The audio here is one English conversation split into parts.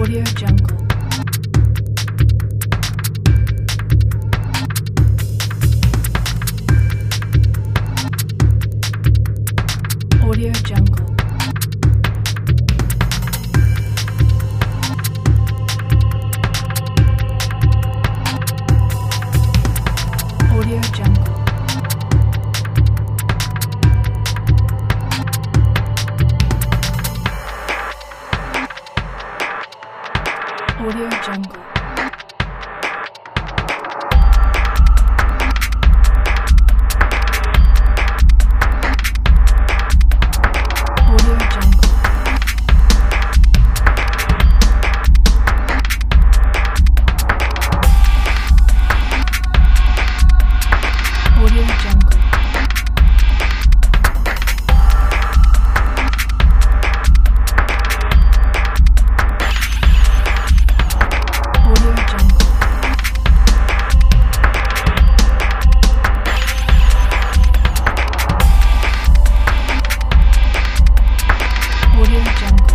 Audio Jungle. Audio Jungle. Audio Jungle. Audio Jungle. Audio Jungle. Audio Jungle. Audio Jungle. Audio Jungle.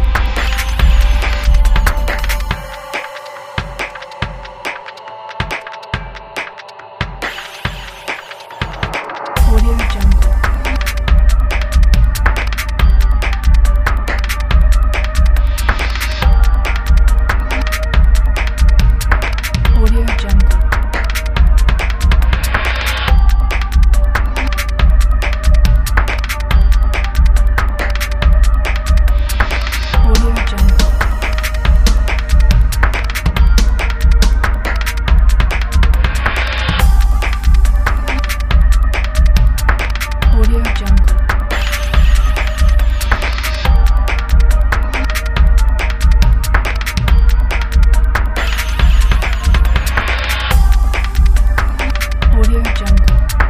Audio Jungle. Audio Jungle. Audio Jungle. Audio Jungle. Audio Jungle.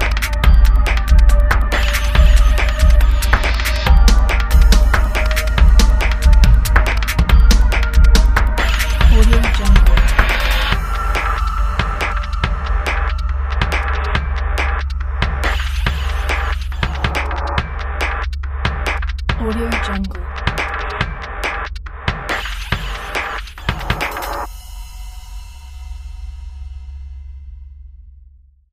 Audio Jungle. Audio Jungle.